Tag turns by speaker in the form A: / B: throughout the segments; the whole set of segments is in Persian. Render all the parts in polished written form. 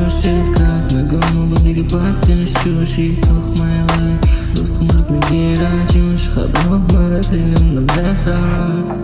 A: شیست کرد نگامو با دیگه بستنش جوشی سخمه لای دوست مرد میگیره جوش خدا مرد تیلم نمیره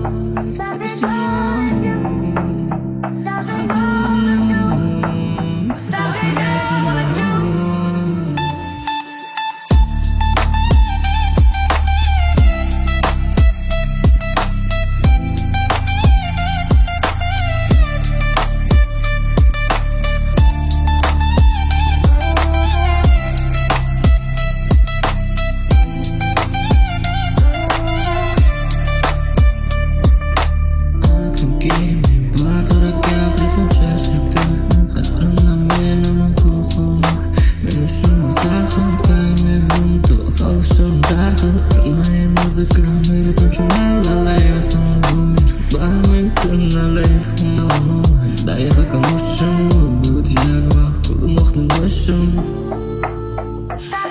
A: میرسم لالای سون بومیر من تنالای تمام دای بکن مشم بود یک وقت مخنوشم